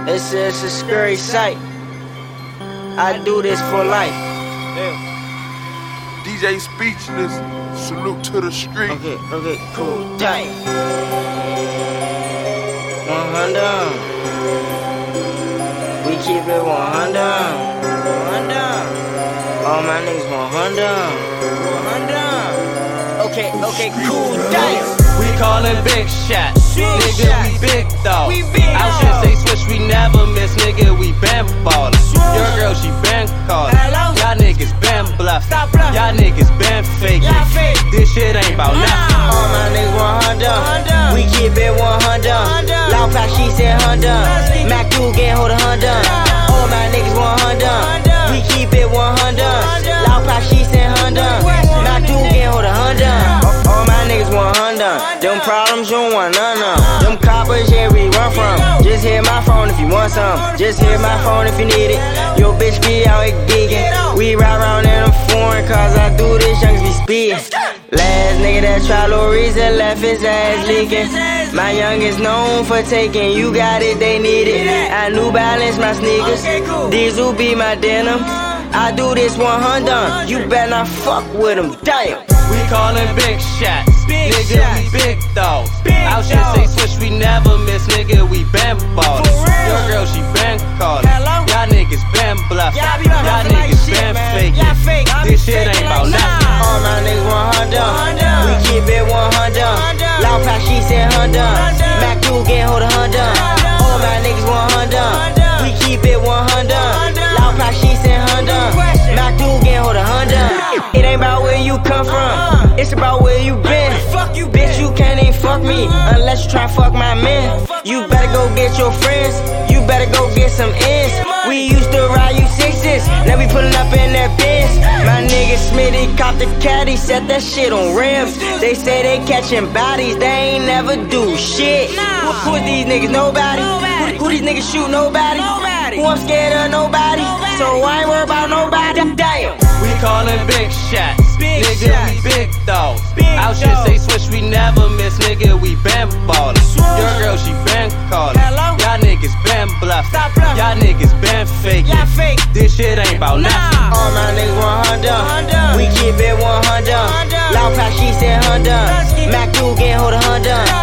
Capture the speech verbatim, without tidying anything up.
It's, it's a scary sight. I do this for life. D J Speechless, salute to the street. Okay, okay, cool. Tight. one hundred. We keep it one hundred. one hundred. All my niggas one hundred. one hundred. Okay, okay, cool. Dice. We callin' big shots, Big nigga, shots. we big though. We big Out though. shit say switch, we never miss, nigga, we been ballin'. Your girl, she been callin'. Hello? Y'all niggas been bluffin'. Stop bluffing. Y'all niggas been faking. Y'all fake. This shit ain't about nothing. All my niggas one hundred. We keep it one hundred. Loud pack, she said one hundred. Mac two can't hold a hundred. All my niggas one hundred. We keep it one hundred. Loud pack, she said one hundred. Mac two can't hold a hundred. All my niggas one hundred. Them problems you don't want none of. Them coppers, yeah, we run from. Just hit my phone if you want some. Just hit my phone if you need it. Yo, bitch, be out here geeking. We ride around in them foreign cars. I do this, young's be speeding. Last nigga that tried Lil Reason left his ass leaking. My youngest known for taking. You got it, they need it. I New Balance my sneakers. Diesel be my denim. I do this one hundred. You better not fuck with them. Damn. We callin' big shots, Big nigga, shots. we big though. Big Out shit dogs. say switch, we never miss, nigga, we been ballin'. For real? Your girl, she been callin'. Hello? Y'all niggas been bluffin'. Y'all be bluffing Y'all like niggas shit, been man. faking. Y'all fake. I be This shit faking ain't like about nah. nothing. All my niggas one hundred. We keep it one hundred. Loud pack, she said one hundred. Mac two can't hold a hundred. All my niggas one hundred. We keep it one hundred. Loud pack, she said one hundred. Mac two can't hold a hundred. It ain't about where you come from. It's about where you been. Fuck you, bitch. You can't even fuck me unless you try fuck my man. You better go get your friends. You better go get some ends. We used to ride you sixes. Now we pulling up in that Benz. My nigga Smitty caught the caddy, set that shit on rims. They say they catching bodies, they ain't never do shit. Who, who is these niggas? Nobody. Who, who these niggas shoot? Nobody. Who I'm scared of? Nobody. So I ain't worried about nobody. Damn. We callin' big shots, Big nigga, shots. we big though. Big Out shit dogs. say switch, we never miss, nigga, we been ballin'. Your girl, she been callin'. Hello? Y'all niggas been bluffin'. Stop bluffing. Y'all niggas been faking. Y'all fake. This shit ain't about nothing. All my niggas one hundred. We keep it one hundred. Loud pack, she said one hundred. Mac two can't hold a hundred.